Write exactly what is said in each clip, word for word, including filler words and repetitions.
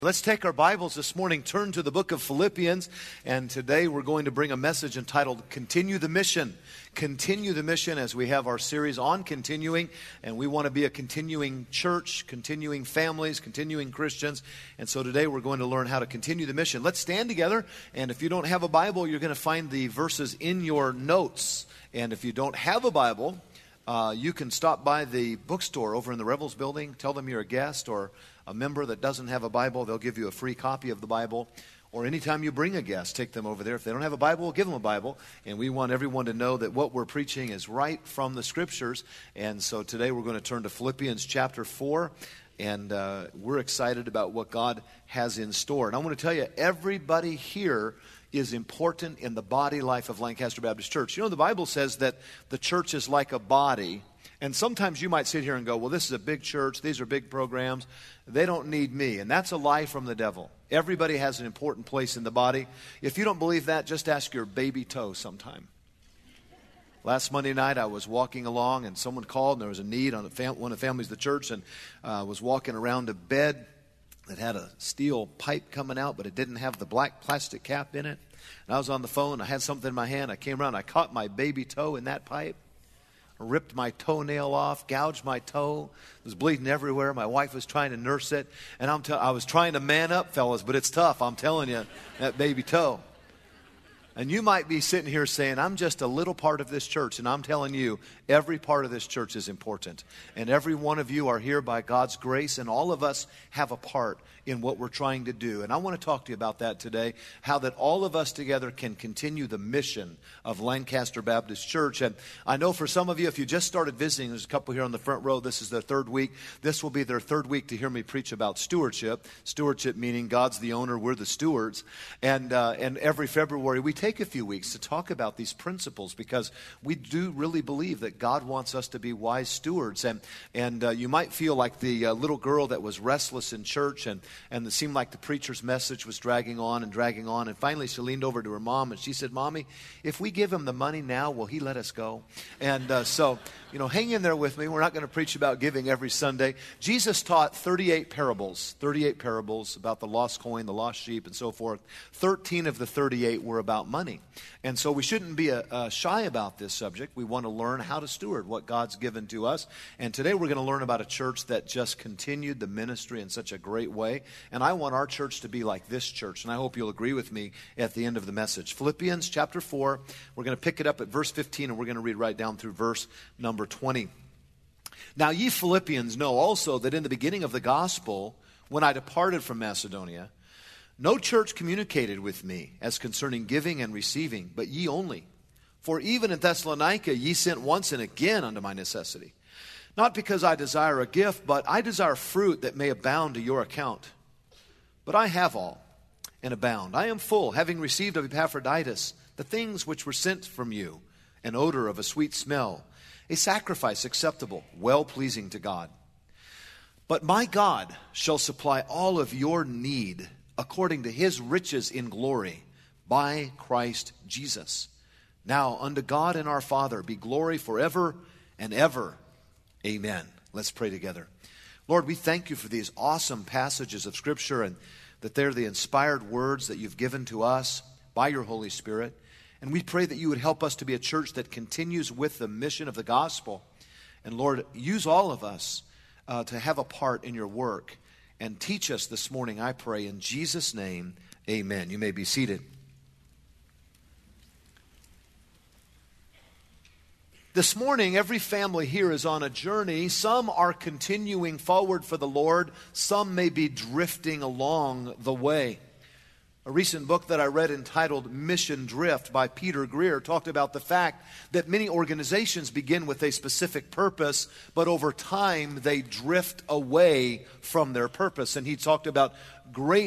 Let's take our Bibles this morning, turn to the book of Philippians, and today we're going to bring a message entitled, Continue the Mission. Continue the Mission, as we have our series on continuing, and we want to be a continuing church, continuing families, continuing Christians, and so today we're going to learn how to continue the mission. Let's stand together, and if you don't have a Bible, you're going to find the verses in your notes, and if you don't have a Bible, uh, you can stop by the bookstore over in the Revels building, tell them you're a guest or a member that doesn't have a Bible. They'll give you a free copy of the Bible. Or anytime you bring a guest, take them over there. If they don't have a Bible, we'll give them a Bible. And we want everyone to know that what we're preaching is right from the Scriptures. And so today we're going to turn to Philippians chapter four. And uh, we're excited about what God has in store. And I want to tell you, everybody here is important in the body life of Lancaster Baptist Church. You know, the Bible says that the church is like a body. And sometimes you might sit here and go, well, this is a big church. These are big programs. They don't need me. And that's a lie from the devil. Everybody has an important place in the body. If you don't believe that, just ask your baby toe sometime. Last Monday night, I was walking along, and someone called, and there was a need on the fam- one of the families of the church, and uh, was walking around a bed that had a steel pipe coming out, but it didn't have the black plastic cap in it. And I was on the phone. I had something in my hand. I came around. I caught my baby toe in that pipe. Ripped my toenail off, gouged my toe. It was bleeding everywhere. My wife was trying to nurse it. And I'm t- I was trying to man up, fellas, but it's tough. I'm telling you, that baby toe. And you might be sitting here saying, I'm just a little part of this church. And I'm telling you, every part of this church is important. And every one of you are here by God's grace. And all of us have a part in what we're trying to do. And I want to talk to you about that today. How that all of us together can continue the mission of Lancaster Baptist Church. And I know for some of you, if you just started visiting, there's a couple here on the front row. This is their third week. This will be their third week to hear me preach about stewardship. Stewardship meaning God's the owner, we're the stewards. And, uh, and every February we take a few weeks to talk about these principles because we do really believe that God wants us to be wise stewards. And and uh, you might feel like the uh, little girl that was restless in church and, and it seemed like the preacher's message was dragging on and dragging on. And finally she leaned over to her mom and she said, Mommy, if we give him the money now, will he let us go? And uh, so, you know, hang in there with me. We're not going to preach about giving every Sunday. Jesus taught thirty-eight parables, thirty-eight parables about the lost coin, the lost sheep, and so forth. thirteen of the thirty-eight were about money. And so we shouldn't be uh, uh, shy about this subject. We want to learn how to steward what God's given to us. And today we're going to learn about a church that just continued the ministry in such a great way. And I want our church to be like this church. And I hope you'll agree with me at the end of the message. Philippians chapter four, we're going to pick it up at verse fifteen, and we're going to read right down through verse number twenty. Now ye Philippians know also that in the beginning of the gospel, when I departed from Macedonia, no church communicated with me as concerning giving and receiving, but ye only. For even in Thessalonica ye sent once and again unto my necessity. Not because I desire a gift, but I desire fruit that may abound to your account. But I have all, and abound. I am full, having received of Epaphroditus the things which were sent from you, an odor of a sweet smell, a sacrifice acceptable, well-pleasing to God. But my God shall supply all of your need according to his riches in glory by Christ Jesus. Now unto God and our Father be glory forever and ever. Amen. Let's pray together. Lord, we thank you for these awesome passages of Scripture and that they're the inspired words that you've given to us by your Holy Spirit. And we pray that you would help us to be a church that continues with the mission of the gospel. And Lord, use all of us uh, to have a part in your work. And teach us this morning, I pray, in Jesus' name, amen. You may be seated. This morning, every family here is on a journey. Some are continuing forward for the Lord. Some may be drifting along the way. A recent book that I read entitled Mission Drift by Peter Greer talked about the fact that many organizations begin with a specific purpose, but over time they drift away from their purpose. And he talked about great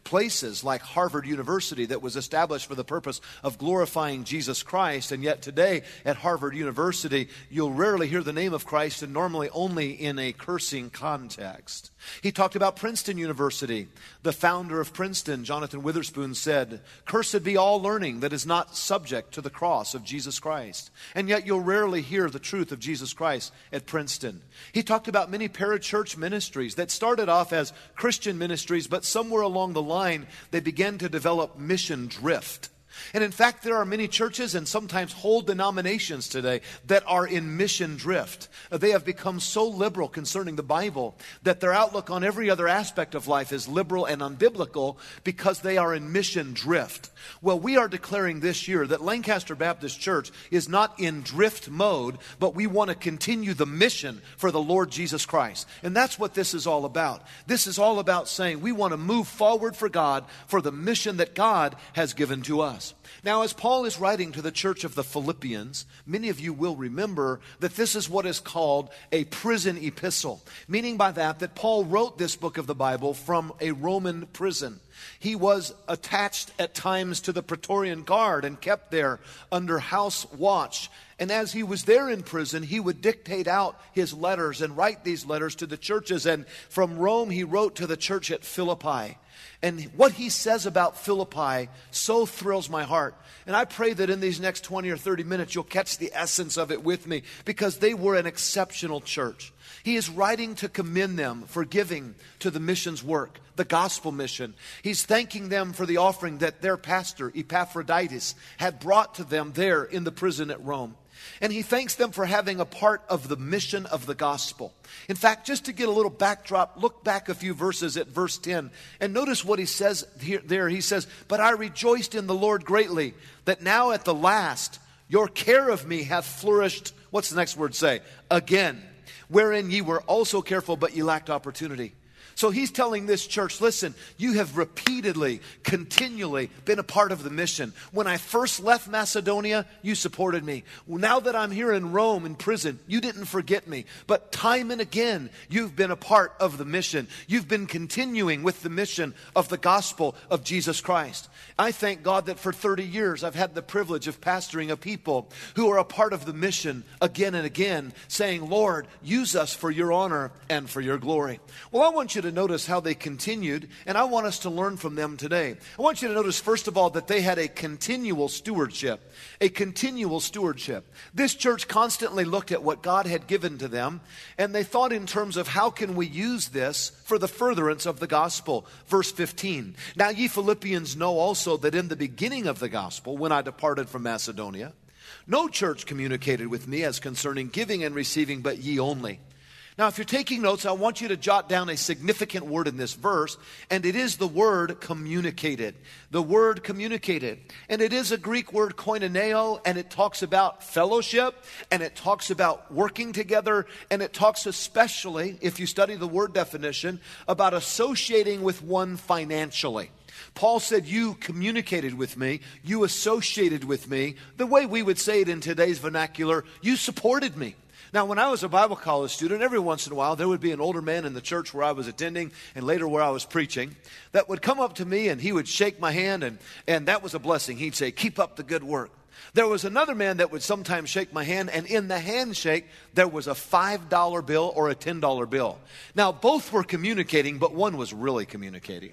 places like Harvard University that was established for the purpose of glorifying Jesus Christ. And yet today at Harvard University, you'll rarely hear the name of Christ, and normally only in a cursing context. He talked about Princeton University. The founder of Princeton, Jonathan Witherspoon, said, "Cursed be all learning that is not subject to the cross of Jesus Christ." And yet you'll rarely hear the truth of Jesus Christ at Princeton. He talked about many parachurch ministries that started off as Christian ministries, but somewhere along the line they began to develop mission drift. And in fact, there are many churches and sometimes whole denominations today that are in mission drift. They have become so liberal concerning the Bible that their outlook on every other aspect of life is liberal and unbiblical because they are in mission drift. Well, we are declaring this year that Lancaster Baptist Church is not in drift mode, but we want to continue the mission for the Lord Jesus Christ. And that's what this is all about. This is all about saying we want to move forward for God for the mission that God has given to us. Now, as Paul is writing to the church of the Philippians, many of you will remember that this is what is called a prison epistle, meaning by that that Paul wrote this book of the Bible from a Roman prison. He was attached at times to the Praetorian Guard and kept there under house watch. And as he was there in prison, he would dictate out his letters and write these letters to the churches. And from Rome, he wrote to the church at Philippi. And what he says about Philippi so thrills my heart. And I pray that in these next twenty or thirty minutes, you'll catch the essence of it with me, because they were an exceptional church. He is writing to commend them for giving to the missions work, the gospel mission. He's thanking them for the offering that their pastor, Epaphroditus, had brought to them there in the prison at Rome. And he thanks them for having a part of the mission of the gospel. In fact, just to get a little backdrop, look back a few verses at verse ten. And notice what he says here, there. He says, "But I rejoiced in the Lord greatly, that now at the last your care of me hath flourished." What's the next word say? Again. "Wherein ye were also careful, but ye lacked opportunity." So he's telling this church, listen, you have repeatedly, continually been a part of the mission. When I first left Macedonia, you supported me. Now that I'm here in Rome in prison, you didn't forget me. But time and again, you've been a part of the mission. You've been continuing with the mission of the gospel of Jesus Christ. I thank God that for thirty years, I've had the privilege of pastoring a people who are a part of the mission again and again, saying, Lord, use us for your honor and for your glory. Well, I want you to notice how they continued, and I want us to learn from them today. I want you to notice, first of all, that they had a continual stewardship. A continual stewardship. This church constantly looked at what God had given to them, and they thought in terms of how can we use this for the furtherance of the gospel. Verse fifteen. "Now ye Philippians know also that in the beginning of the gospel, when I departed from Macedonia, no church communicated with me as concerning giving and receiving, but ye only." Now, if you're taking notes, I want you to jot down a significant word in this verse, and it is the word communicated. The word communicated. And it is a Greek word koinoneo, and it talks about fellowship, and it talks about working together, and it talks especially, if you study the word definition, about associating with one financially. Paul said, you communicated with me, you associated with me. The way we would say it in today's vernacular, you supported me. Now, when I was a Bible college student, every once in a while, there would be an older man in the church where I was attending and later where I was preaching that would come up to me and he would shake my hand, and, and that was a blessing. He'd say, keep up the good work. There was another man that would sometimes shake my hand, and in the handshake, there was a five dollar bill or a ten dollar bill. Now, both were communicating, but one was really communicating.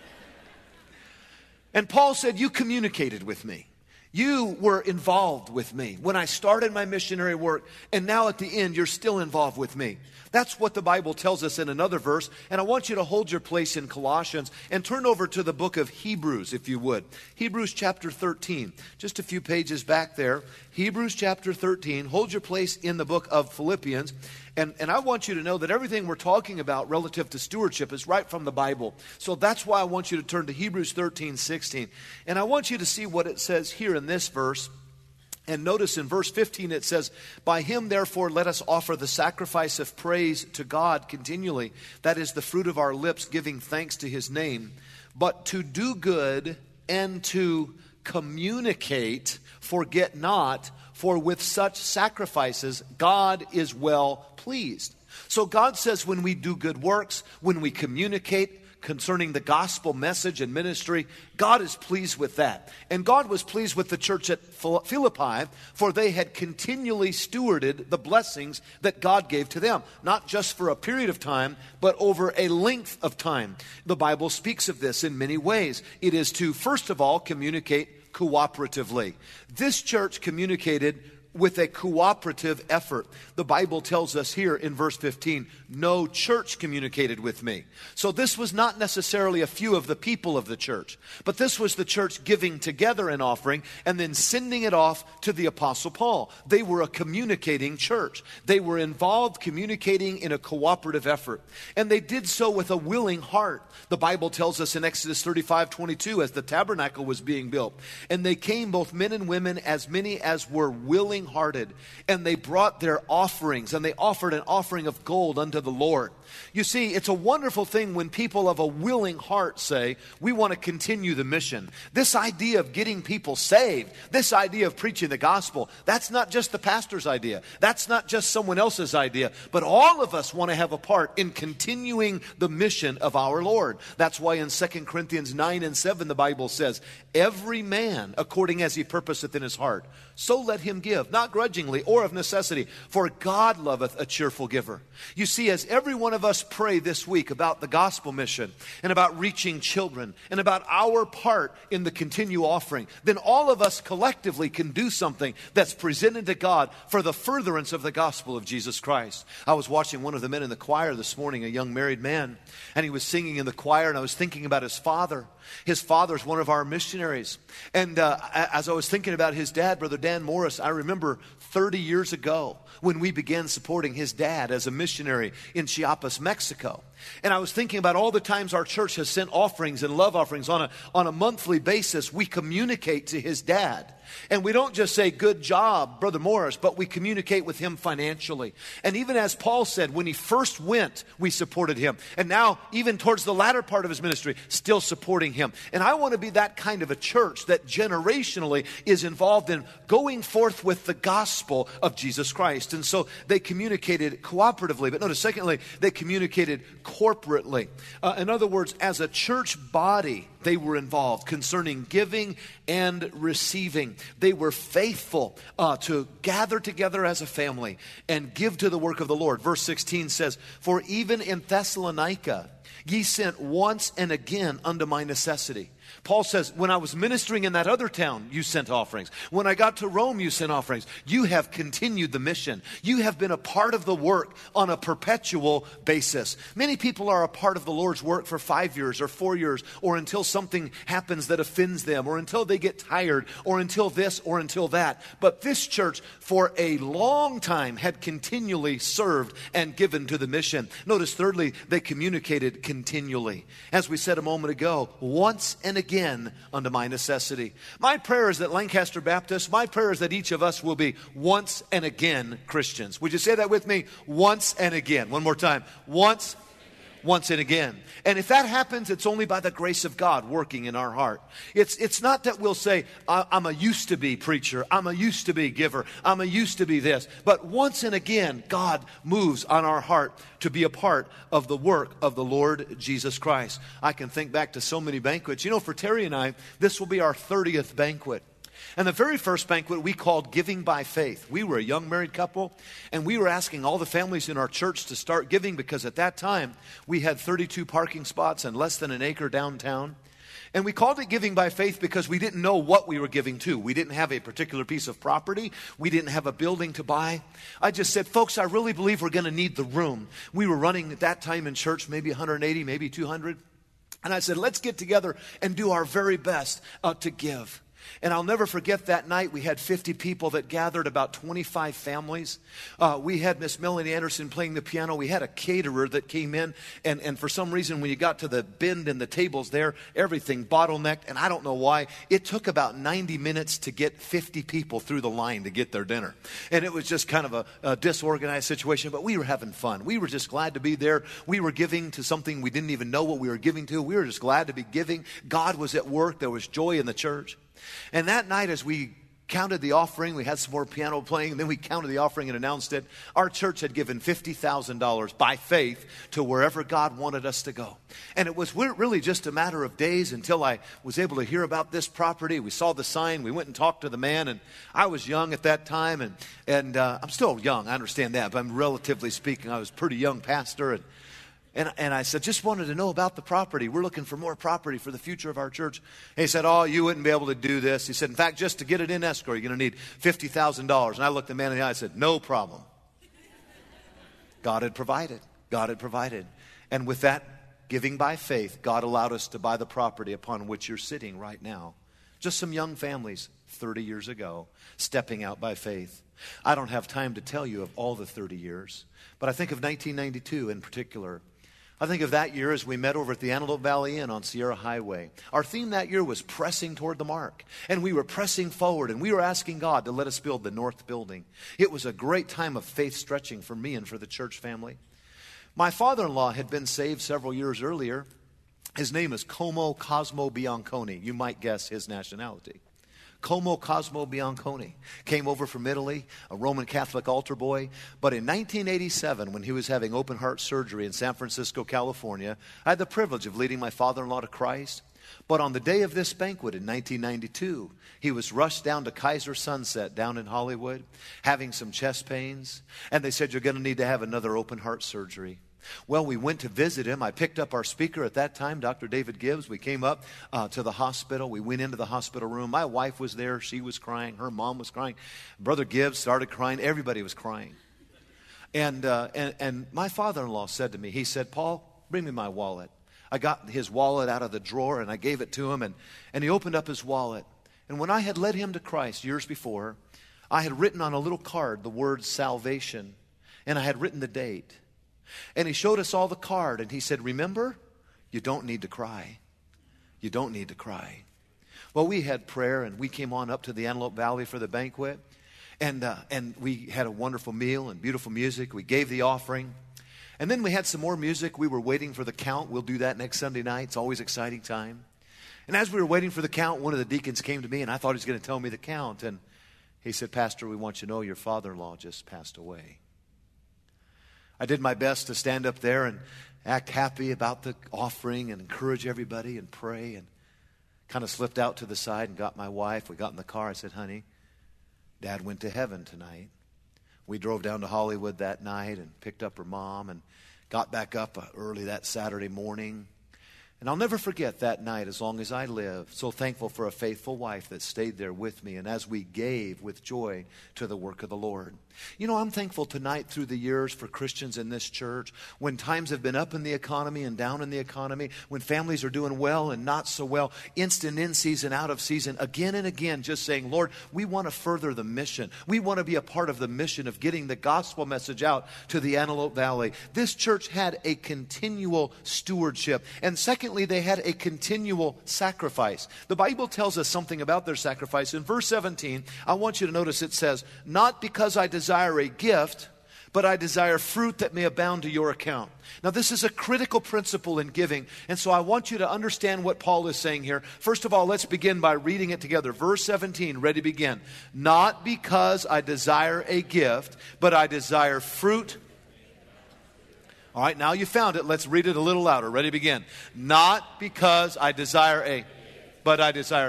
And Paul said, you communicated with me. You were involved with me when I started my missionary work, and now at the end, you're still involved with me. That's what the Bible tells us in another verse, and I want you to hold your place in Colossians and turn over to the book of Hebrews, if you would. Hebrews chapter thirteen, just a few pages back there. Hebrews chapter thirteen, hold your place in the book of Philippians, and, and I want you to know that everything we're talking about relative to stewardship is right from the Bible. So that's why I want you to turn to Hebrews thirteen, sixteen, and I want you to see what it says here in this verse. And notice in verse fifteen it says, by him therefore let us offer the sacrifice of praise to God continually. That is the fruit of our lips, giving thanks to his name. But to do good and to communicate, forget not, for with such sacrifices God is well pleased. So God says when we do good works, when we communicate, concerning the gospel message and ministry, God is pleased with that. And God was pleased with the church at Philippi, for they had continually stewarded the blessings that God gave to them, not just for a period of time, but over a length of time. The Bible speaks of this in many ways. It is to, first of all, communicate cooperatively. This church communicated with a cooperative effort. The Bible tells us here in verse fifteen, no church communicated with me. So this was not necessarily a few of the people of the church, but this was the church giving together an offering and then sending it off to the Apostle Paul. They were a communicating church. They were involved communicating in a cooperative effort. And they did so with a willing heart. The Bible tells us in Exodus thirty-five twenty-two, as the tabernacle was being built, and they came, both men and women, as many as were willing hearted, and they brought their offerings, and they offered an offering of gold unto the Lord. You see, it's a wonderful thing when people of a willing heart say, we want to continue the mission. This idea of getting people saved, this idea of preaching the gospel, that's not just the pastor's idea. That's not just someone else's idea, but all of us want to have a part in continuing the mission of our Lord. That's why in Second Corinthians nine and seven, the Bible says, every man according as he purposeth in his heart, so let him give, not grudgingly or of necessity, for God loveth a cheerful giver. You see, as every one of us pray this week about the gospel mission and about reaching children and about our part in the continue offering, then all of us collectively can do something that's presented to God for the furtherance of the gospel of Jesus Christ. I was watching one of the men in the choir this morning, a young married man, and he was singing in the choir, and I was thinking about his father. His father's one of our missionaries. And uh, as I was thinking about his dad, Brother Dan Morris, I remember thirty years ago when we began supporting his dad as a missionary in Chiapas, Mexico. And I was thinking about all the times our church has sent offerings and love offerings on a, on a monthly basis. We communicate to his dad. And we don't just say, good job, Brother Morris, but we communicate with him financially. And even as Paul said, when he first went, we supported him. And now, even towards the latter part of his ministry, still supporting him. And I want to be that kind of a church that generationally is involved in going forth with the gospel of Jesus Christ. And so they communicated cooperatively. But notice, secondly, they communicated corporately. Uh, in other words, as a church body, they were involved concerning giving and receiving. They were faithful uh, to gather together as a family and give to the work of the Lord. Verse sixteen says, for even in Thessalonica ye sent once and again unto my necessity. Paul says, when I was ministering in that other town, you sent offerings. When I got to Rome, you sent offerings. You have continued the mission. You have been a part of the work on a perpetual basis. Many people are a part of the Lord's work for five years or four years or until something happens that offends them or until they get tired or until this or until that. But this church for a long time had continually served and given to the mission. Notice thirdly, they communicated continually. As we said a moment ago, once and again unto my necessity. My prayer is that Lancaster Baptist, my prayer is that each of us will be once and again Christians. Would you say that with me? Once and again. One more time. Once Once and again. And if that happens, it's only by the grace of God working in our heart. It's it's not that we'll say, I'm a used to be preacher. I'm a used to be giver. I'm a used to be this. But once and again, God moves on our heart to be a part of the work of the Lord Jesus Christ. I can think back to so many banquets. You know, for Terry and I, this will be our thirtieth banquet. And the very first banquet we called Giving by Faith. We were a young married couple, and we were asking all the families in our church to start giving because at that time we had thirty-two parking spots and less than an acre downtown. And we called it Giving by Faith because we didn't know what we were giving to. We didn't have a particular piece of property. We didn't have a building to buy. I just said, folks, I really believe we're going to need the room. We were running at that time in church maybe one hundred eighty, maybe two hundred. And I said, let's get together and do our very best uh, to give. And I'll never forget that night. We had fifty people that gathered, about twenty-five families. Uh, we had Miss Melanie Anderson playing the piano. We had a caterer that came in. And, and for some reason, when you got to the bend in the tables there, everything bottlenecked. And I don't know why. It took about ninety minutes to get fifty people through the line to get their dinner. And it was just kind of a, a disorganized situation. But we were having fun. We were just glad to be there. We were giving to something we didn't even know what we were giving to. We were just glad to be giving. God was at work. There was joy in the church. And that night as we counted the offering. We had some more piano playing, and then we counted the offering and announced it. Our church had given fifty thousand dollars by faith to wherever God wanted us to go. And it was really just a matter of days until I was able to hear about this property. We saw the sign. We went and talked to the man, and I was young at that time, and, and uh, I'm still young. I understand that, but I'm relatively speaking, I was a pretty young pastor, and And, and I said, just wanted to know about the property. We're looking for more property for the future of our church. And he said, oh, you wouldn't be able to do this. He said, in fact, just to get it in escrow, you're going to need fifty thousand dollars. And I looked the man in the eye and said, no problem. God had provided. God had provided. And with that giving by faith, God allowed us to buy the property upon which you're sitting right now. Just some young families thirty years ago stepping out by faith. I don't have time to tell you of all the thirty years, but I think of nineteen ninety-two in particular. I think of that year as we met over at the Antelope Valley Inn on Sierra Highway. Our theme that year was pressing toward the mark. And we were pressing forward, and we were asking God to let us build the north building. It was a great time of faith stretching for me and for the church family. My father-in-law had been saved several years earlier. His name is Como Cosmo Bianconi. You might guess his nationality. Como Cosmo Bianconi came over from Italy, a Roman Catholic altar boy. But in nineteen eighty-seven, when he was having open heart surgery in San Francisco, California, I had the privilege of leading my father-in-law to Christ. But on the day of this banquet in nineteen ninety-two, he was rushed down to Kaiser Sunset down in Hollywood, having some chest pains. And they said, you're going to need to have another open heart surgery. Well, we went to visit him. I picked up our speaker at that time, Doctor David Gibbs. We came up uh, to the hospital. We went into the hospital room. My wife was there. She was crying. Her mom was crying. Brother Gibbs started crying. Everybody was crying. And, uh, and, and my father-in-law said to me, he said, Paul, bring me my wallet. I got his wallet out of the drawer, and I gave it to him, and, and he opened up his wallet. And when I had led him to Christ years before, I had written on a little card the word salvation, and I had written the date. And he showed us all the card, and he said, remember, you don't need to cry. You don't need to cry. Well, we had prayer, and we came on up to the Antelope Valley for the banquet, and, uh, and we had a wonderful meal and beautiful music. We gave the offering, and then we had some more music. We were waiting for the count. We'll do that next Sunday night. It's always an exciting time. And as we were waiting for the count, one of the deacons came to me, and I thought he was going to tell me the count, and he said, Pastor, we want you to know your father-in-law just passed away. I did my best to stand up there and act happy about the offering and encourage everybody and pray, and kind of slipped out to the side and got my wife. We got in the car. I said, honey, Dad went to heaven tonight. We drove down to Hollywood that night and picked up her mom and got back up early that Saturday morning. And I'll never forget that night as long as I live. So thankful for a faithful wife that stayed there with me, and as we gave with joy to the work of the Lord. You know, I'm thankful tonight through the years for Christians in this church, when times have been up in the economy and down in the economy, when families are doing well and not so well, instant in season, out of season, again and again, just saying, Lord, we want to further the mission. We want to be a part of the mission of getting the gospel message out to the Antelope Valley. This church had a continual stewardship. And secondly, they had a continual sacrifice. The Bible tells us something about their sacrifice. In verse seventeen, I want you to notice it says, not because I desire a gift, but I desire fruit that may abound to your account. Now, this is a critical principle in giving, and so I want you to understand what Paul is saying here. First of all, let's begin by reading it together. Verse seventeen, ready to begin. Not because I desire a gift, but I desire fruit. All right, now you found it. Let's read it a little louder. Ready to begin. Not because I desire a, but I desire.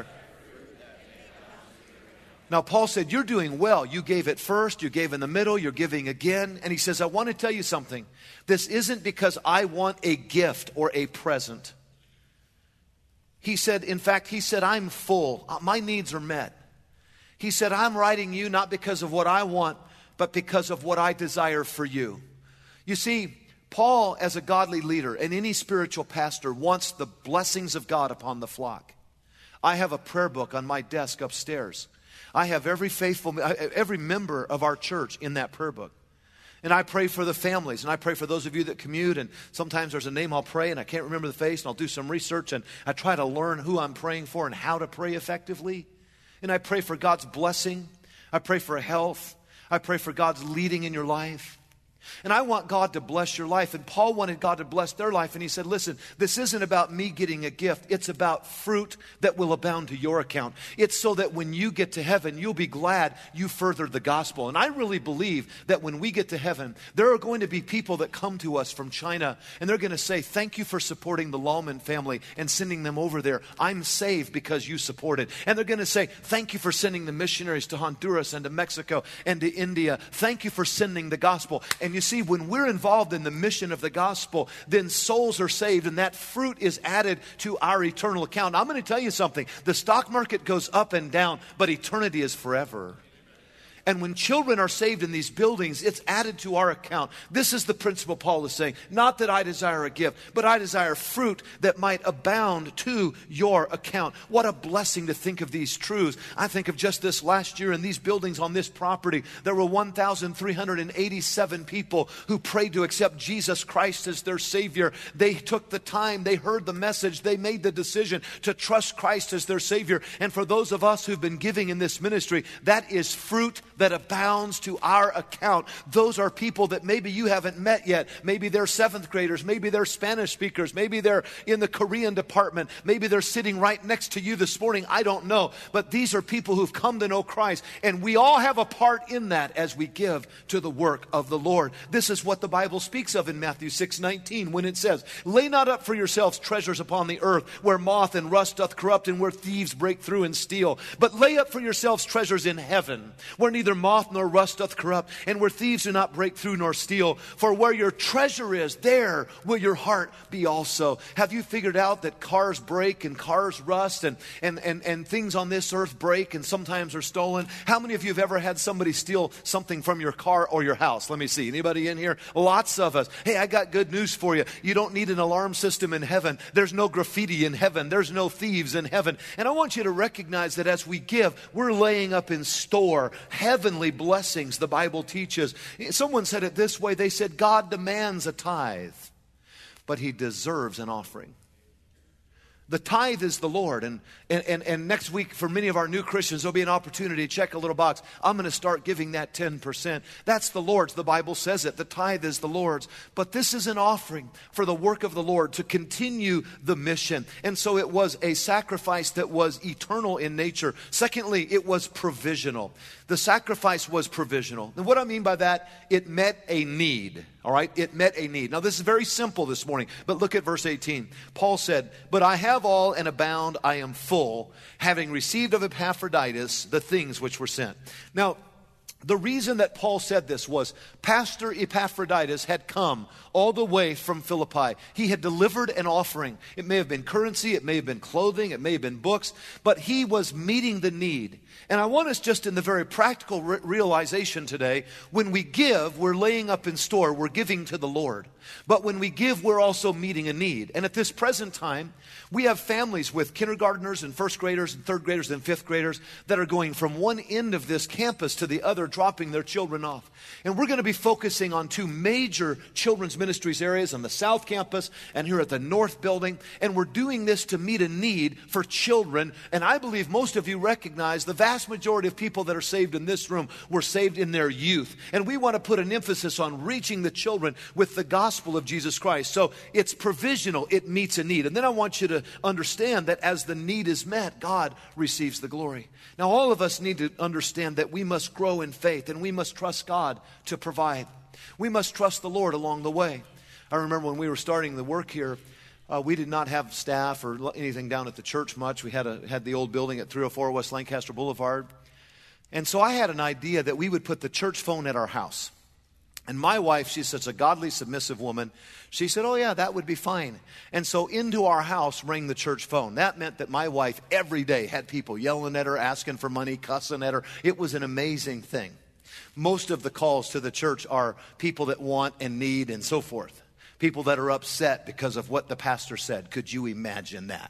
Now, Paul said, you're doing well. You gave it first, you gave in the middle, you're giving again. And he says, I want to tell you something. This isn't because I want a gift or a present. He said, in fact, he said, I'm full. My needs are met. He said, I'm writing you not because of what I want, but because of what I desire for you. You see, Paul, as a godly leader and any spiritual pastor, wants the blessings of God upon the flock. I have a prayer book on my desk upstairs. I have every faithful, every member of our church in that prayer book. And I pray for the families, and I pray for those of you that commute, and sometimes there's a name I'll pray, and I can't remember the face, and I'll do some research, and I try to learn who I'm praying for and how to pray effectively. And I pray for God's blessing. I pray for health. I pray for God's leading in your life. And I want God to bless your life. And Paul wanted God to bless their life. And he said, listen, this isn't about me getting a gift. It's about fruit that will abound to your account. It's so that when you get to heaven, you'll be glad you furthered the gospel. And I really believe that when we get to heaven, there are going to be people that come to us from China. And they're going to say, thank you for supporting the Lawman family and sending them over there. I'm saved because you supported. And they're going to say, thank you for sending the missionaries to Honduras and to Mexico and to India. Thank you for sending the gospel. And you see, when we're involved in the mission of the gospel, then souls are saved and that fruit is added to our eternal account. I'm going to tell you something. The stock market goes up and down, but eternity is forever. And when children are saved in these buildings, it's added to our account. This is the principle Paul is saying. Not that I desire a gift, but I desire fruit that might abound to your account. What a blessing to think of these truths. I think of just this last year in these buildings on this property, there were one thousand three hundred eighty-seven people who prayed to accept Jesus Christ as their Savior. They took the time, they heard the message, they made the decision to trust Christ as their Savior. And for those of us who've been giving in this ministry, that is fruit that abounds to our account. Those are people that maybe you haven't met yet. Maybe they're seventh graders. Maybe they're Spanish speakers. Maybe they're in the Korean department. Maybe they're sitting right next to you this morning. I don't know. But these are people who've come to know Christ. And we all have a part in that as we give to the work of the Lord. This is what the Bible speaks of in Matthew six nineteen when it says, lay not up for yourselves treasures upon the earth where moth and rust doth corrupt and where thieves break through and steal. But lay up for yourselves treasures in heaven where neither moth nor rust doth corrupt, and where thieves do not break through nor steal. For where your treasure is, there will your heart be also. Have you figured out that cars break and cars rust and, and, and, and things on this earth break and sometimes are stolen? How many of you have ever had somebody steal something from your car or your house? Let me see. Anybody in here? Lots of us. Hey, I got good news for you. You don't need an alarm system in heaven. There's no graffiti in heaven. There's no thieves in heaven. And I want you to recognize that as we give, we're laying up in store heavenly blessings the Bible teaches. Someone said it this way. They said, God demands a tithe, but he deserves an offering. The tithe is the Lord. And, and, and, and next week, for many of our new Christians, there'll be an opportunity to check a little box. I'm going to start giving that ten percent. That's the Lord's. The Bible says it. The tithe is the Lord's. But this is an offering for the work of the Lord to continue the mission. And so it was a sacrifice that was eternal in nature. Secondly, it was provisional. The sacrifice was provisional. And what I mean by that, it met a need. All right? It met a need. Now, this is very simple this morning, but look at verse eighteen. Paul said, but I have all and abound, I am full, having received of Epaphroditus the things which were sent. Now, the reason that Paul said this was Pastor Epaphroditus had come all the way from Philippi. He had delivered an offering. It may have been currency, it may have been clothing, it may have been books, but he was meeting the need. And I want us just in the very practical re- realization today, when we give, we're laying up in store, we're giving to the Lord. But when we give, we're also meeting a need. And at this present time, we have families with kindergartners and first graders and third graders and fifth graders that are going from one end of this campus to the other, dropping their children off. And we're going to be focusing on two major children's ministries areas on the South Campus and here at the North Building. And we're doing this to meet a need for children. And I believe most of you recognize the vast majority of people that are saved in this room were saved in their youth. And we want to put an emphasis on reaching the children with the gospel of Jesus Christ. So it's provisional. It meets a need. And then I want you to understand that as the need is met, God receives the glory. Now, all of us need to understand that we must grow in faith and we must trust God to provide. We must trust the Lord along the way. I remember when we were starting the work here, uh, we did not have staff or anything down at the church much. We had, a, had the old building at three oh four West Lancaster Boulevard. And so I had an idea that we would put the church phone at our house. And my wife, she's such a godly, submissive woman. She said, oh yeah, that would be fine. And so into our house rang the church phone. That meant that my wife every day had people yelling at her, asking for money, cussing at her. It was an amazing thing. Most of the calls to the church are people that want and need and so forth. People that are upset because of what the pastor said. Could you imagine that?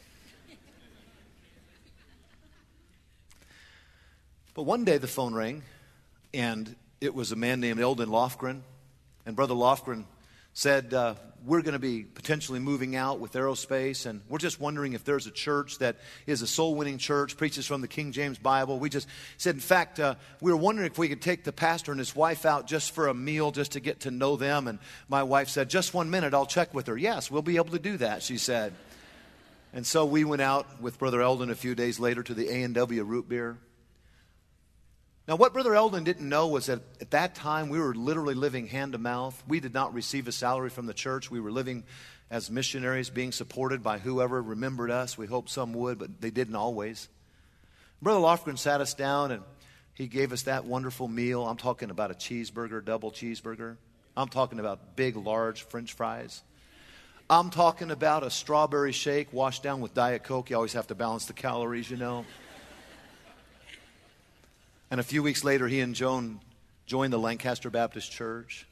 But one day the phone rang, and it was a man named Eldon Lofgren. And Brother Lofgren said, uh, we're going to be potentially moving out with aerospace, and we're just wondering if there's a church that is a soul-winning church, preaches from the King James Bible. We just said, in fact, uh, we were wondering if we could take the pastor and his wife out just for a meal, just to get to know them. And my wife said, just one minute, I'll check with her. Yes, we'll be able to do that, she said. And so we went out with Brother Eldon a few days later to the A and W Root Beer. Now, what Brother Eldon didn't know was that at that time we were literally living hand to mouth. We did not receive a salary from the church. We were living as missionaries, being supported by whoever remembered us. We hope some would, but they didn't always. Brother Lofgren sat us down and he gave us that wonderful meal. I'm talking about a cheeseburger, double cheeseburger. I'm talking about big, large French fries. I'm talking about a strawberry shake washed down with Diet Coke. You always have to balance the calories, you know. And a few weeks later, he and Joan joined the Lancaster Baptist Church.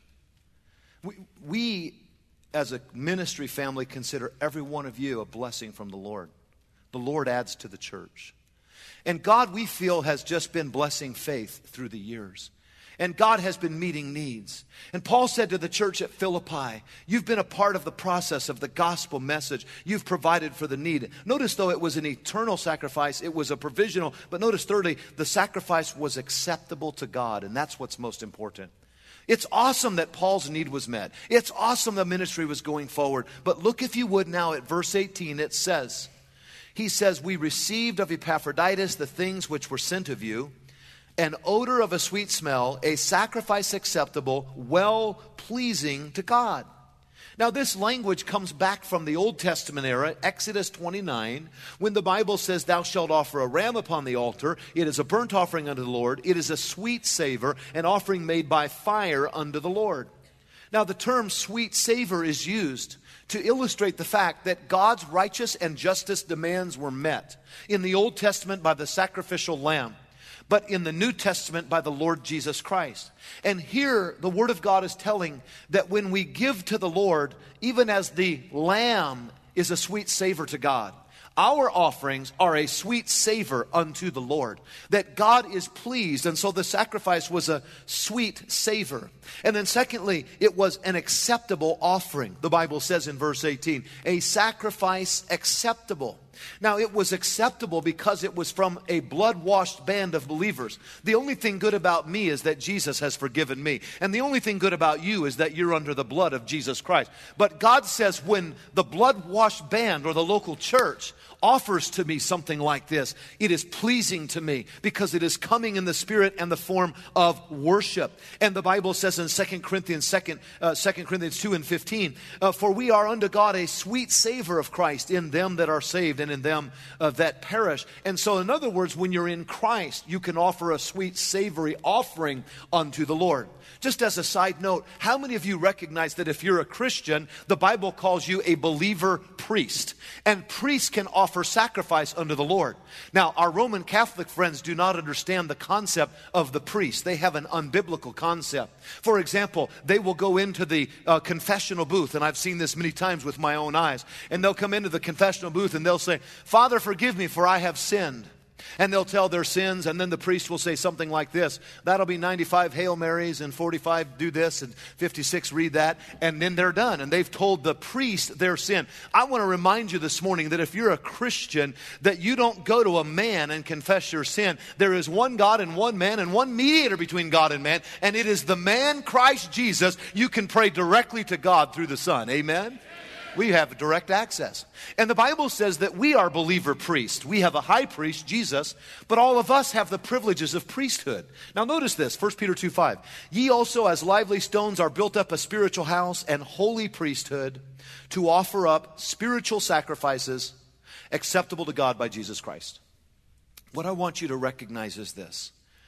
We, we, as a ministry family, consider every one of you a blessing from the Lord. The Lord adds to the church. And God, we feel, has just been blessing faith through the years. And God has been meeting needs. And Paul said to the church at Philippi, you've been a part of the process of the gospel message. You've provided for the need. Notice, though, it was an eternal sacrifice. It was a provisional. But notice, thirdly, the sacrifice was acceptable to God. And that's what's most important. It's awesome that Paul's need was met. It's awesome the ministry was going forward. But look, if you would, now at verse eighteen, it says, he says, we received of Epaphroditus the things which were sent of you, an odor of a sweet smell, a sacrifice acceptable, well-pleasing to God. Now, this language comes back from the Old Testament era, Exodus twenty-nine, when the Bible says, thou shalt offer a ram upon the altar. It is a burnt offering unto the Lord. It is a sweet savor, an offering made by fire unto the Lord. Now, the term sweet savor is used to illustrate the fact that God's righteous and justice demands were met. In the Old Testament by the sacrificial lamb, but in the New Testament by the Lord Jesus Christ. And here the Word of God is telling that when we give to the Lord, even as the lamb is a sweet savor to God, our offerings are a sweet savor unto the Lord. That God is pleased, and so the sacrifice was a sweet savor. And then secondly, it was an acceptable offering. The Bible says in verse eighteen, a sacrifice acceptable. Now, it was acceptable because it was from a blood-washed band of believers. The only thing good about me is that Jesus has forgiven me. And the only thing good about you is that you're under the blood of Jesus Christ. But God says when the blood-washed band or the local church offers to me something like this, it is pleasing to me because it is coming in the spirit and the form of worship. And the Bible says in Second Corinthians, second, uh, Second Corinthians two and fifteen, uh, for we are unto God a sweet savor of Christ in them that are saved and in them uh, that perish. And so, in other words, when you're in Christ, you can offer a sweet, savory offering unto the Lord. Just as a side note, how many of you recognize that if you're a Christian, the Bible calls you a believer priest? And priests can offer sacrifice unto the Lord. Now, our Roman Catholic friends do not understand the concept of the priest. They have an unbiblical concept. For example, they will go into the uh, confessional booth, and I've seen this many times with my own eyes, and they'll come into the confessional booth and they'll say, Father, forgive me, for I have sinned. And they'll tell their sins, and then the priest will say something like this. That'll be ninety-five Hail Marys, and forty-five do this, and fifty-six read that, and then they're done. And they've told the priest their sin. I want to remind you this morning that if you're a Christian, that you don't go to a man and confess your sin. There is one God and one man and one mediator between God and man, and it is the man Christ Jesus. You can pray directly to God through the Son. Amen? We have direct access. And the Bible says that we are believer priests. We have a high priest, Jesus, but all of us have the privileges of priesthood. Now notice this, First Peter two five. Ye also as lively stones are built up a spiritual house and holy priesthood to offer up spiritual sacrifices acceptable to God by Jesus Christ. What I want you to recognize is this.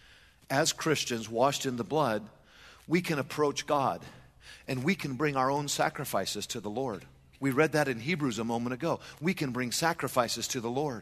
As Christians washed in the blood, we can approach God and we can bring our own sacrifices to the Lord. We read that in Hebrews a moment ago. We can bring sacrifices to the Lord.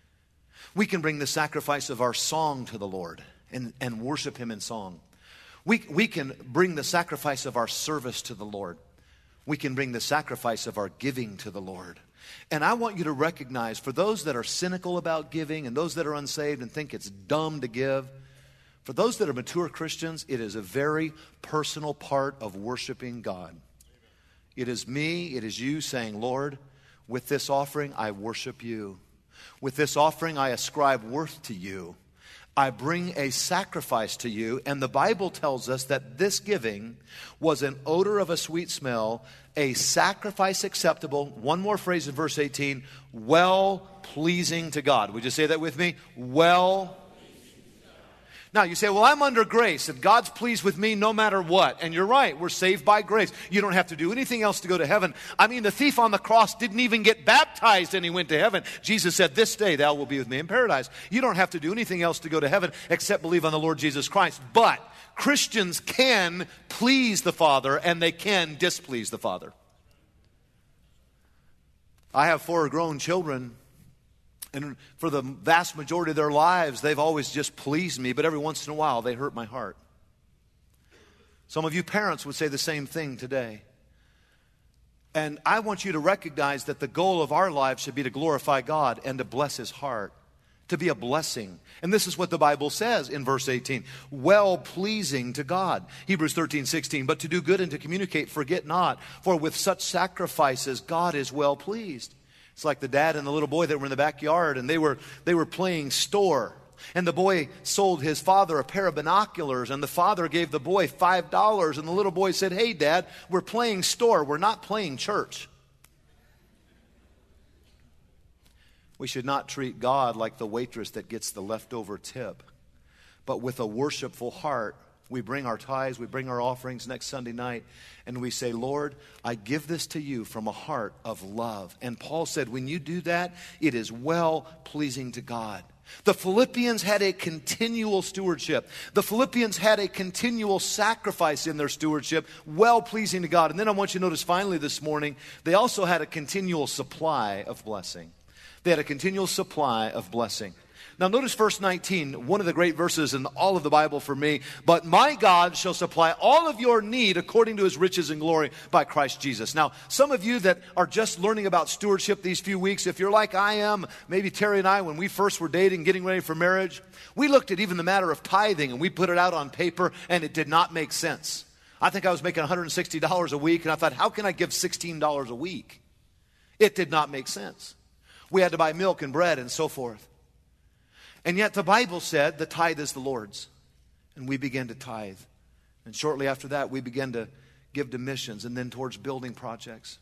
We can bring the sacrifice of our song to the Lord and, and worship Him in song. We, we can bring the sacrifice of our service to the Lord. We can bring the sacrifice of our giving to the Lord. And I want you to recognize, for those that are cynical about giving and those that are unsaved and think it's dumb to give, for those that are mature Christians, it is a very personal part of worshiping God. It is me, it is you saying, Lord, with this offering, I worship you. With this offering, I ascribe worth to you. I bring a sacrifice to you. And the Bible tells us that this giving was an odor of a sweet smell, a sacrifice acceptable. One more phrase in verse eighteen, well pleasing to God. Would you say that with me? Well. Now you say, well, I'm under grace and God's pleased with me no matter what. And you're right, we're saved by grace. You don't have to do anything else to go to heaven. I mean, the thief on the cross didn't even get baptized and he went to heaven. Jesus said, this day thou wilt be with me in paradise. You don't have to do anything else to go to heaven except believe on the Lord Jesus Christ. But Christians can please the Father and they can displease the Father. I have four grown children. And for the vast majority of their lives, they've always just pleased me, but every once in a while, they hurt my heart. Some of you parents would say the same thing today. And I want you to recognize that the goal of our lives should be to glorify God and to bless His heart, to be a blessing. And this is what the Bible says in verse eighteen, well-pleasing to God. Hebrews thirteen sixteen, but to do good and to communicate, forget not, for with such sacrifices God is well pleased. It's like the dad and the little boy that were in the backyard and they were they were playing store. And the boy sold his father a pair of binoculars and the father gave the boy five dollars and the little boy said, hey, Dad, we're playing store. We're not playing church. We should not treat God like the waitress that gets the leftover tip. But with a worshipful heart, we bring our tithes, we bring our offerings next Sunday night, and we say, Lord, I give this to you from a heart of love. And Paul said, when you do that, it is well pleasing to God. The Philippians had a continual stewardship. The Philippians had a continual sacrifice in their stewardship, well pleasing to God. And then I want you to notice finally this morning, they also had a continual supply of blessing. They had a continual supply of blessing. Now notice verse nineteen, one of the great verses in all of the Bible for me. But my God shall supply all of your need according to His riches and glory by Christ Jesus. Now, some of you that are just learning about stewardship these few weeks, if you're like I am, maybe Terry and I, when we first were dating, getting ready for marriage, we looked at even the matter of tithing and we put it out on paper and it did not make sense. I think I was making one hundred sixty dollars a week and I thought, how can I give sixteen dollars a week? It did not make sense. We had to buy milk and bread and so forth. And yet the Bible said the tithe is the Lord's. And we began to tithe. And shortly after that, we began to give to missions and then towards building projects.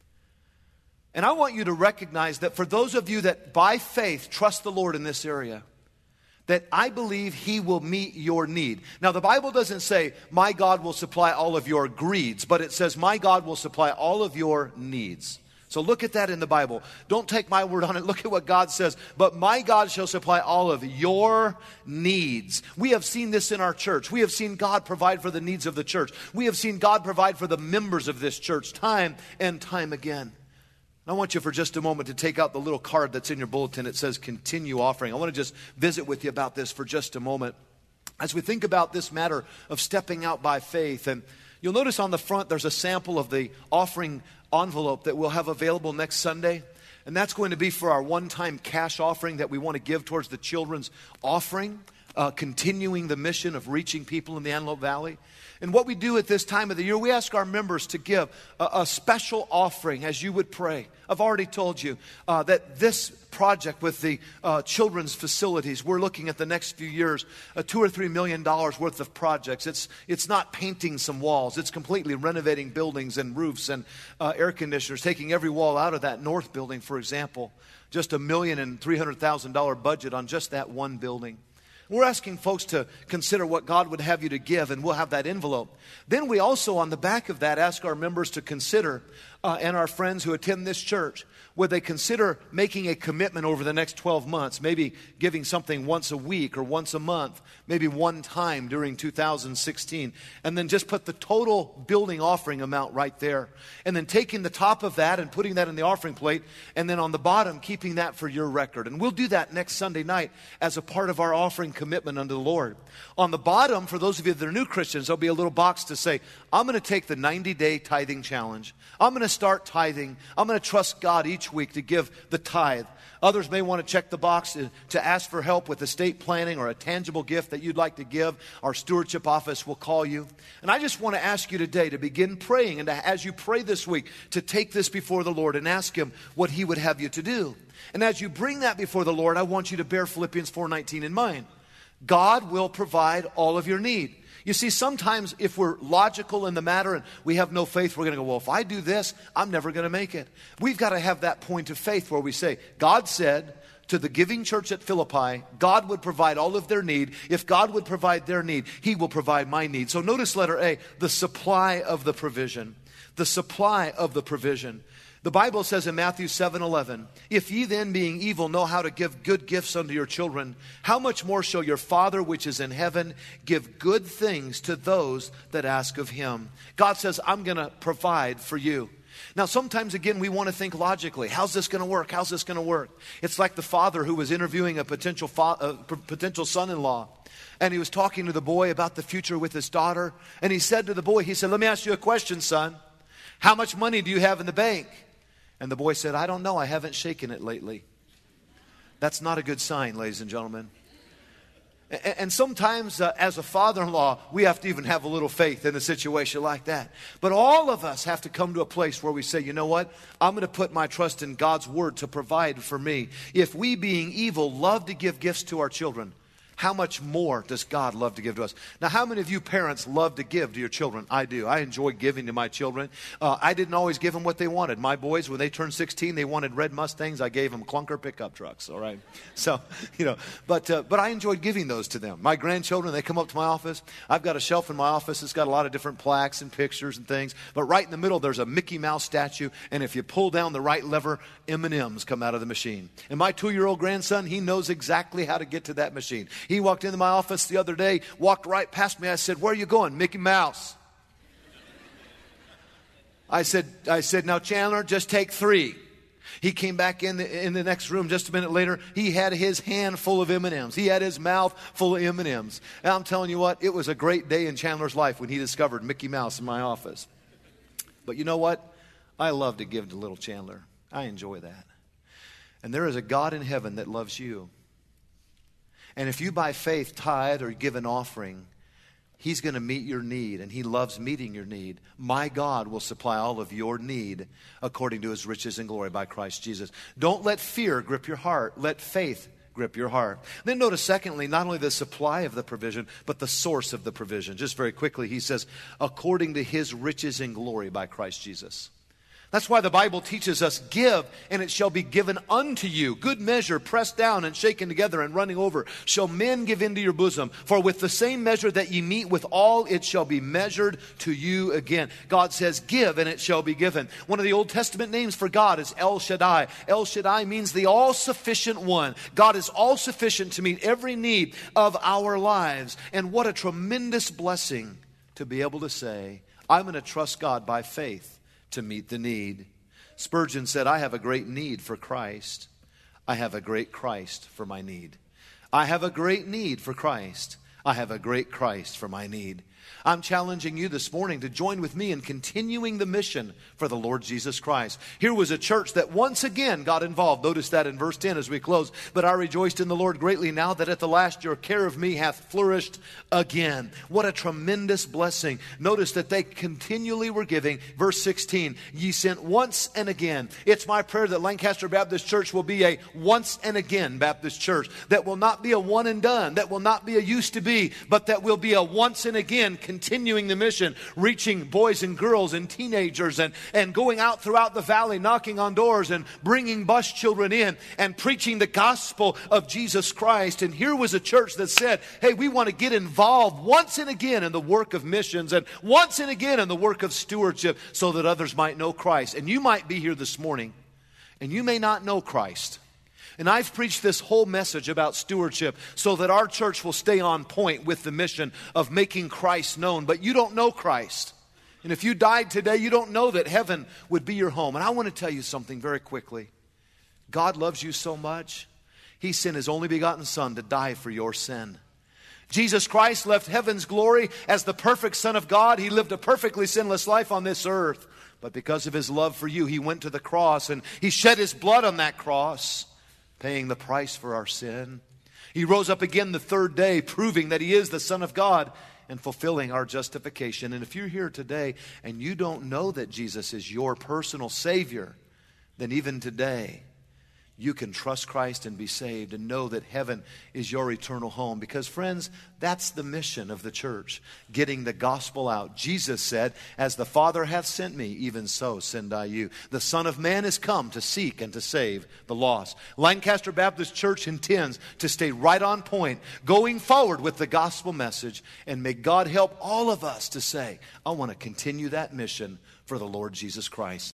And I want you to recognize that for those of you that by faith trust the Lord in this area, that I believe He will meet your need. Now the Bible doesn't say, my God will supply all of your greeds, but it says, my God will supply all of your needs. So look at that in the Bible. Don't take my word on it. Look at what God says. But my God shall supply all of your needs. We have seen this in our church. We have seen God provide for the needs of the church. We have seen God provide for the members of this church time and time again. I want you for just a moment to take out the little card that's in your bulletin. It says continue offering. I want to just visit with you about this for just a moment. As we think about this matter of stepping out by faith, and you'll notice on the front there's a sample of the offering envelope that we'll have available next Sunday. And that's going to be for our one-time cash offering that we want to give towards the children's offering, uh, continuing the mission of reaching people in the Antelope Valley. And what we do at this time of the year, we ask our members to give a, a special offering as you would pray. I've already told you uh, that this project with the uh, children's facilities, we're looking at the next few years, uh, two or three million dollars worth of projects. It's it's not painting some walls. It's completely renovating buildings and roofs and uh, air conditioners, taking every wall out of that north building, for example. Just a million and three hundred thousand dollar budget on just that one building. We're asking folks to consider what God would have you to give, and we'll have that envelope. Then we also, on the back of that, ask our members to consider, uh, and our friends who attend this church, would they consider making a commitment over the next twelve months, maybe giving something once a week or once a month, maybe one time during two thousand sixteen, and then just put the total building offering amount right there. And then taking the top of that and putting that in the offering plate, and then on the bottom, keeping that for your record. And we'll do that next Sunday night as a part of our offering commitment unto the Lord. On the bottom, for those of you that are new Christians, there'll be a little box to say, I'm going to take the ninety-day tithing challenge. I'm going to start tithing. I'm going to trust God each week to give the tithe. Others may want to check the box to, to ask for help with estate planning or a tangible gift that you'd like to give. Our stewardship office will call you. And I just want to ask you today to begin praying, and to, as you pray this week, to take this before the Lord and ask Him what He would have you to do. And as you bring that before the Lord, I want you to bear Philippians four nineteen in mind. God will provide all of your need. You see, sometimes if we're logical in the matter and we have no faith, we're going to go, well, if I do this, I'm never going to make it. We've got to have that point of faith where we say, God said to the giving church at Philippi, God would provide all of their need. If God would provide their need, He will provide my need. So notice letter A, the supply of the provision. The supply of the provision. The Bible says in Matthew seven eleven, if ye then being evil know how to give good gifts unto your children, how much more shall your Father which is in heaven give good things to those that ask of Him? God says, I'm going to provide for you. Now, sometimes, again, we want to think logically. How's this going to work? How's this going to work? It's like the father who was interviewing a potential, fa- uh, p- potential son-in-law. And he was talking to the boy about the future with his daughter. And he said to the boy, he said, let me ask you a question, son. How much money do you have in the bank? And the boy said, I don't know. I haven't shaken it lately. That's not a good sign, ladies and gentlemen. And sometimes uh, as a father-in-law, we have to even have a little faith in a situation like that. But all of us have to come to a place where we say, you know what? I'm going to put my trust in God's word to provide for me. If we, being evil, love to give gifts to our children, how much more does God love to give to us? Now, how many of you parents love to give to your children? I do. I enjoy giving to my children. Uh, I didn't always give them what they wanted. My boys, when they turned sixteen, they wanted red Mustangs. I gave them clunker pickup trucks, all right? So, you know, but uh, but I enjoyed giving those to them. My grandchildren, they come up to my office. I've got a shelf in my office. It's got a lot of different plaques and pictures and things. But right in the middle, there's a Mickey Mouse statue. And if you pull down the right lever, M and M's come out of the machine. And my two-year-old grandson, he knows exactly how to get to that machine. He walked into my office the other day, walked right past me. I said, where are you going? Mickey Mouse. I said, I said, now Chandler, just take three. He came back in the, in the next room just a minute later. He had his hand full of M and M's. He had his mouth full of M and M's. And I'm telling you what, it was a great day in Chandler's life when he discovered Mickey Mouse in my office. But you know what? I love to give to little Chandler. I enjoy that. And there is a God in heaven that loves you. And if you by faith tithe or give an offering, He's going to meet your need, and He loves meeting your need. My God will supply all of your need according to His riches and glory by Christ Jesus. Don't let fear grip your heart. Let faith grip your heart. Then notice, secondly, not only the supply of the provision, but the source of the provision. Just very quickly, he says, according to His riches and glory by Christ Jesus. That's why the Bible teaches us, give, and it shall be given unto you. Good measure, pressed down and shaken together and running over, shall men give into your bosom. For with the same measure that ye meet withal, it shall be measured to you again. God says, give, and it shall be given. One of the Old Testament names for God is El Shaddai. El Shaddai means the all-sufficient one. God is all-sufficient to meet every need of our lives. And what a tremendous blessing to be able to say, I'm going to trust God by faith to meet the need. Spurgeon said, I have a great need for Christ. I have a great Christ for my need. I have a great need for Christ. I have a great Christ for my need. I'm challenging you this morning to join with me in continuing the mission for the Lord Jesus Christ. Here was a church that once again got involved. Notice that in verse ten as we close. But I rejoiced in the Lord greatly now that at the last your care of me hath flourished again. What a tremendous blessing. Notice that they continually were giving. Verse sixteen, ye sent once and again. It's my prayer that Lancaster Baptist Church will be a once and again Baptist church. That will not be a one and done. That will not be a used to be. But that will be a once and again continuing the mission, reaching boys and girls and teenagers and, and going out throughout the valley, knocking on doors and bringing bus children in and preaching the gospel of Jesus Christ. And here was a church that said, hey, we want to get involved once and again in the work of missions and once and again in the work of stewardship so that others might know Christ. And you might be here this morning and you may not know Christ. And I've preached this whole message about stewardship so that our church will stay on point with the mission of making Christ known. But you don't know Christ. And if you died today, you don't know that heaven would be your home. And I want to tell you something very quickly. God loves you so much, He sent His only begotten Son to die for your sin. Jesus Christ left heaven's glory as the perfect Son of God. He lived a perfectly sinless life on this earth. But because of his love for you, he went to the cross and he shed his blood on that cross, paying the price for our sin. He rose up again the third day, proving that he is the Son of God and fulfilling our justification. And if you're here today and you don't know that Jesus is your personal Savior, then even today, you can trust Christ and be saved and know that heaven is your eternal home. Because, friends, that's the mission of the church, getting the gospel out. Jesus said, as the Father hath sent me, even so send I you. The Son of Man is come to seek and to save the lost. Lancaster Baptist Church intends to stay right on point, going forward with the gospel message. And may God help all of us to say, I want to continue that mission for the Lord Jesus Christ.